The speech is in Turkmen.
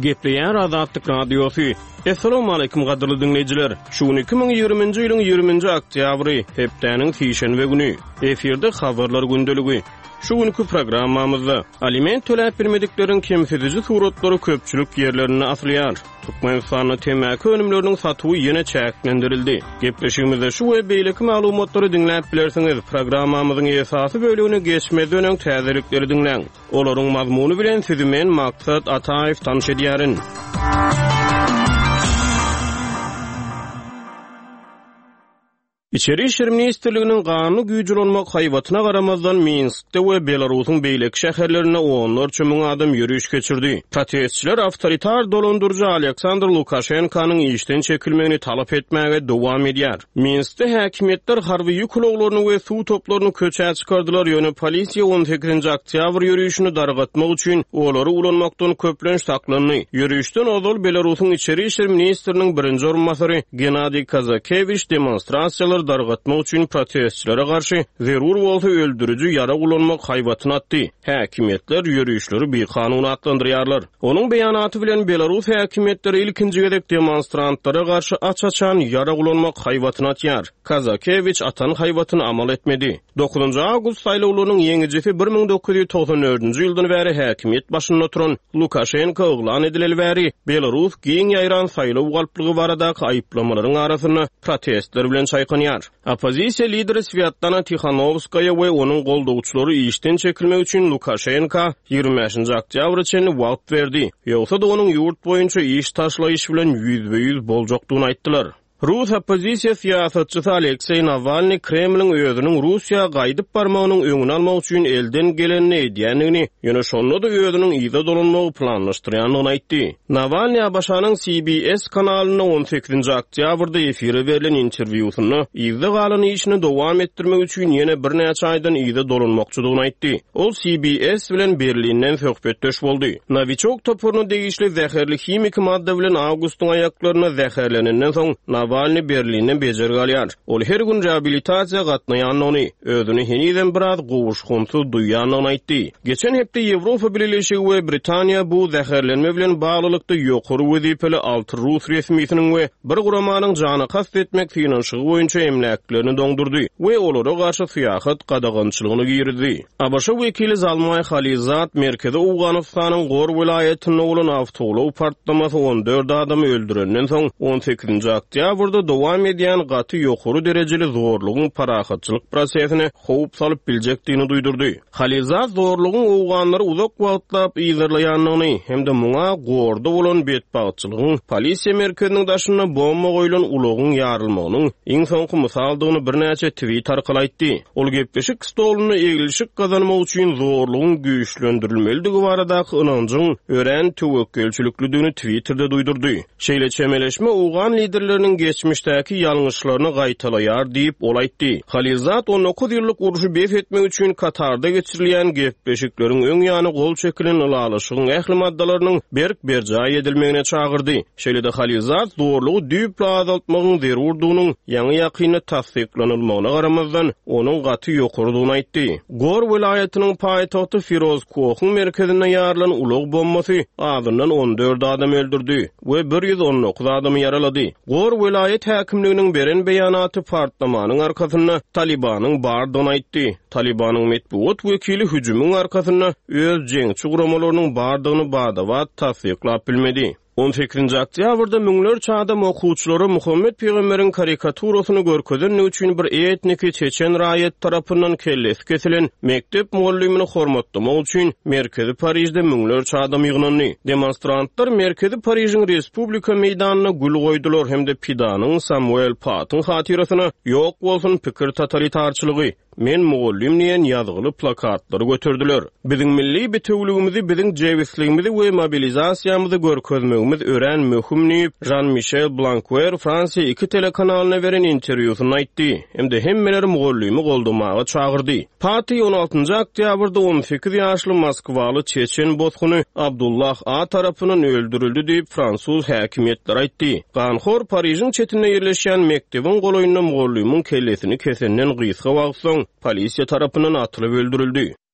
Gepleyen Azadlyk Radiosu. Assalamu alaykum gaderly dinleyijiler. Şu 2020-nji ýylyň 20-nji oktýabry, hepdeniň sýşenbe güni. Eferde habarlar gündeligi. Şu günkü programmamyzda aliment töläp bilmedikleriň kemsiziji suratlary köpçülik ýerlerine asylýar. Türkmenistanyň temäki önümleriniň satywy ýene çäklendirildi. Gepleşigimizde şu we beýleki maglumatlary dinläp bilersiňiz. Programmamyzyň esasy bölügine geçmeden öň täzelikleri dinleň. Olaryň mazmuny bilen sizi men Maksat Ataýew tanış edýärin. İçeri İşler Ministerliğinin kanunu güýçlenmek haýbatyna garamazdan Minsk'te we Belarusyň beýleki şäherlerine onlarça müň adam ýürüýüş geçirdi. Protestçiler awtoritar dolandyrjy Aleksandr Lukashenkanyň işden çekilmegini talap etmäge dowam edýär. Minsk'te häkimetler harby ýük ulaglaryny we suw toplaryny köçä çykardylar. Ýöne polisiýa 18 oktýabr ýürüýüşini dargatmak üçin olary ulanmakdan köplenç saklandy. Ýürüýüşden ozal Belarusyň İçeri İşler Ministeriniň birinji orunmasary Gennadiy Kazakevich demonstrasiýalar dargatmak üçin protestçilere garşy zerur bolsa öldürücü ýara ulanmak haýbatyny atdy. Häkimetler ýürüýüşleri bir kanun atlandyrýarlar. Onuň beýanaty bilen Belarus häkimetleri ilkinji gedek demonstrantlara garşy açaçan ýara ulanmak haýbatyny atýar. Kazakevich atan haýbatyny amal etmedi. 9 awgust saýlawlarynyň ýeňijisi 1994-nji ýyldan bäri häkimet başynda oturan Lukashenko oglan edileli bäri Belarus giň ýaýran saýlaw galplygy baradaky aýplamalaryň arasyny protestler bilen çaýkanýar. Opozisiya lideri Svetlana Tikhanovskaya we onuň goldawçylary işden çekilmek üçin Lukashenko 25 oktýabr üçin wagt berdi. Ýogsa da onuň ýurt boýunça iş taşlaýyş bilen %100 boljokdugyny aýtdylar. Rus opozisiya siyasatçysy Aleksey Navalny Kremliň özüniň Russiýa gaýdyp barmagynyň öňüni almak üçin elden gelenini edýändigini, ýöne şonda da özüniň ýyda dolanmagy planlaşdyrýanyny aýtdy. Navalny Abaşanyň CBS kanalyna 18 oktýabrda efire berilen interwýusyny ýyda galan işini dowam etdirmek üçin ýene bir näçe aýdan ýyda dolanmakçydygyny aýtdy. Ol CBS bilen Berlinden söhbetdeş boldy. Novichok topuruny degişli zäherli himik madda bilen awgustyň aýaklaryna zäherlenenden soň Navalny Berlinden bejer galýar. Ol her gün reabilitasiýa gatnaýanyny, özüni heniden biraz gowuşgunsyz duýanyny aýtdy. Geçen hepde Ýewropa Birleşigi we Britaniýa bu zäherlenme bilen baglykda ýokary wezipeli 6 Rus resmiýetiniň we bir guramanyň jany kast etmek finansygy boýunça emläklerini doňdurdy we olara garşy syýasat gadagançylygyny girdi. ABC wekili Zalmay Khalizat merkezi Awganystanyň Gor vilayetinde bolan awtogulaw partlamasy 14 adamy öldürenden soň 18 oktýabr burada dowam edýän gaty ýokary derejeli zorlugyň parahatçylyk prosesine howp salyp biljekdigini duýdurdy. Khalizat zorlugyň owganlary uzak wagtlap ýygyrlaýanyny hemde muňa gorda bolan betbagçylygyň polisiýa merkeziniň daşyna bomba goýulan ulagyň ýarylmagynyň iň soňky mysaldygyny birnäçe tweet arkaly aýtdy. Ol gepleşik stoluny egilişik gazanmak üçin zorlugyň güýçlendirilmeligi baradaky ynanjyň ören töwekkelçilikligini Twitter'da duýdurdy. Şeýle çemeleşme owgan liderleriniň geçmişdäki ýalňyşlaryny gaýtalaýar diýip ol aýtdy. Khalizat 19 ýyllyk uruşy bef etmek üçin Katarda geçirilýän gepleşikleriň öň ýany gol çekilen ulalyşygyň ähli maddalarynyň berk berjaý edilmegine çağırdy. Şeýle-de Khalizat zorlugy düýpli azaltmagyň zerurdugynyň ýaňy ýakyny tasdiklanylmagyna garamazdan onuň gaty ýokarydygyny aýtdy. Gor vilayetiniň paýtagty Firoz Kohyň merkezinde ýarılan ulag bombasy azyndan 14 adam öldürdi we 119 adamy ýaralady. Gor vilayet häkimliginiň beren beýanaty partlamanyň arkasynda Talibanyň bardygyny aýtdy. Talibanyň metbuat wekili hüjümüň arkasyna öz jeňçi guramalarynyň bardygyny badawat tasdiklap bilmedi. 18 oktýabrda müňlerçe adam okuwçylary Muhammed Peýgamberiň karikaturasyny görkezenlik üçin bir etniki çeçen raýat tarapyndan kellesi kesilen mektep muallimini hormatlamak üçin merkezi Parijde müňlerçe adam ýygnandy. Demonstrantlar merkezi Parijiň Respublika meýdanyna gül goýdular hemde Pidanyň Samuel Patyň hatirasyna ýok bolsun pikir totalitarçylygy men muallim diýen ýazgyly plakatlary götürdüler. Biziň milli betewligimizi, biziň jewisligimizi we mobilizasiýamyzy görkezmegimiz ören möhüm diýip Jean-Michel Blanquer Fransiýa 2 telekanalyna beren interwýusyny aýtdy. Hemde hemmeleri muallimi goldamaga çağırdy. Pati 16 oktýabrda 18 ýaşly Moskwaly çeçen bozguny Abdullah A tarapynyň öldürildi diýip Fransuz häkimetler aýtdy. Ganhor Parijiň çetinde ýerleşýän mektebiň goloýundan muallimiň kellesini kesenden gysga wagtsoň polisiýa tarapyndan atylyp öldürildi.